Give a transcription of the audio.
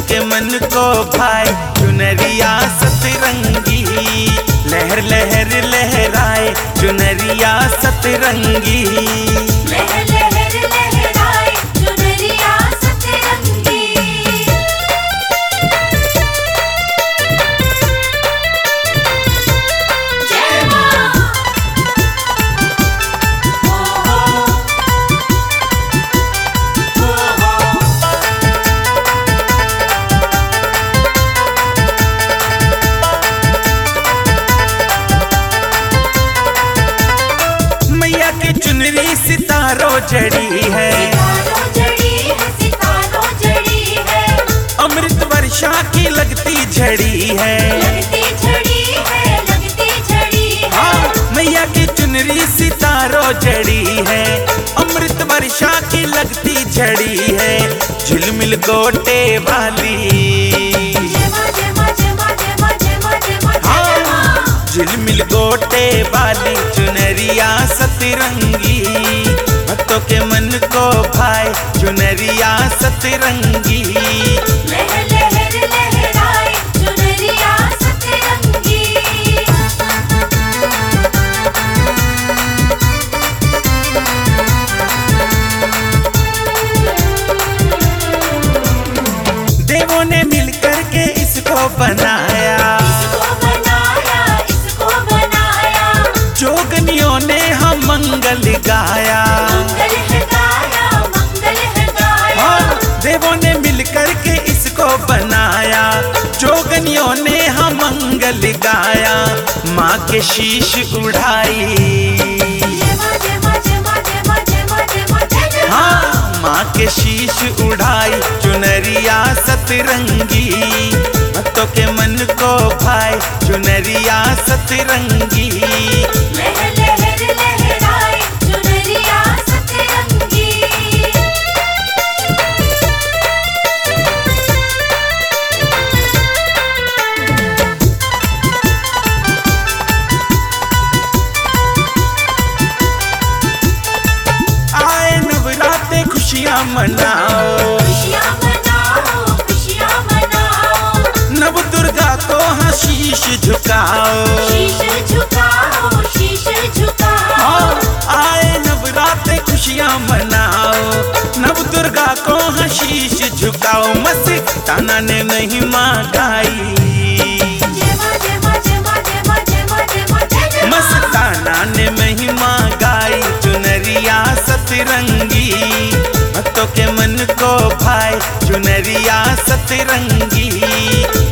के मन को भाए चुनरिया सतरंगी। लहर लहर लहराए चुनरिया सतरंगी। लहर लहर लहराए चुनरिया सतरंगी। जय मां। मैया की चुनरी सितारों जड़ी है, सितारों जड़ी है, सितारों जड़ी है। अमृत वर्षा की लगती झड़ी है। लगती झड़ी है, लगती झड़ी है। हाँ, मैया की चुनरी सितारों जड़ी है, अमृत वर्षा की लगती झड़ी है। झिलमिल गोटे वाली, जय मां जय मां जय मां जय मां जय मां जय मां जय मां। झिलमिल गोटे वाली चुनरिया सतरंगी। भक्तों के मन को भाए चुनरिया सतरंगी। लहर लहर लहराए चुनरिया सतरंगी। देवों ने मिलकर के इसको बनाया, इसको बनाया, इसको बनाया। जोगनियों ने हम मंगल गाया। मंगल है गाया, मंगल है गाया। हाँ, देवों ने मिलकर के इसको बनाया, जोगनियों ने हम मंगल गाया। माँ के शीश उड़ाई, जय मां जय मां जय मां जय मां जय मां जय मां जय मां। हाँ, माँ के शीश उड़ाई चुनरिया सतरंगी। भक्तों के मन को भाए चुनरिया सतरंगी। लहर लहर लहराए चुनरिया सतरंगी। आए नवरात्रे खुशियाँ मनाओ, खुशियाँ मनाओ, खुशियाँ मनाओ। नव दुर्गा को हाँ शीश झुकाओ। शीश झुकाओ, शीश झुकाओ। हाँ, आए नवरात्रे खुशियाँ मनाओ, नव दुर्गा को हाँ शीश झुकाओ। मस्ताना ने महिमा गाई, जय मां जय मां जय मां जय मां जय मां जय मां जय मां। मस्ताना ने महिमा गाई चुनरिया सतरंगी। भक्तों के मन को भाए चुनरिया सतरंगी।